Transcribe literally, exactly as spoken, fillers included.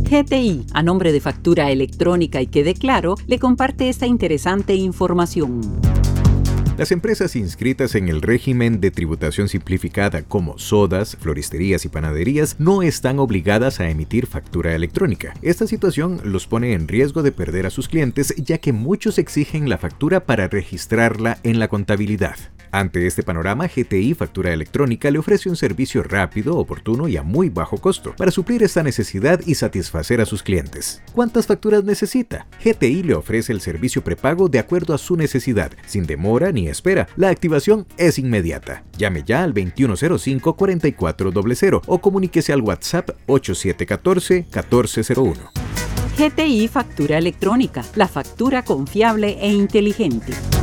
G T I, a nombre de Factura Electrónica y Quede Claro, le comparte esta interesante información. Las empresas inscritas en el régimen de tributación simplificada como sodas, floristerías y panaderías no están obligadas a emitir factura electrónica. Esta situación los pone en riesgo de perder a sus clientes, ya que muchos exigen la factura para registrarla en la contabilidad. Ante este panorama, G T I Factura Electrónica le ofrece un servicio rápido, oportuno y a muy bajo costo para suplir esta necesidad y satisfacer a sus clientes. ¿Cuántas facturas necesita? G T I le ofrece el servicio prepago de acuerdo a su necesidad, sin demora ni espera. La activación es inmediata. Llame ya al veintiuno cero cinco, cuarenta y cuatro cero cero o comuníquese al WhatsApp ocho siete uno cuatro, uno cuatro cero uno. G T I Factura Electrónica, la factura confiable e inteligente.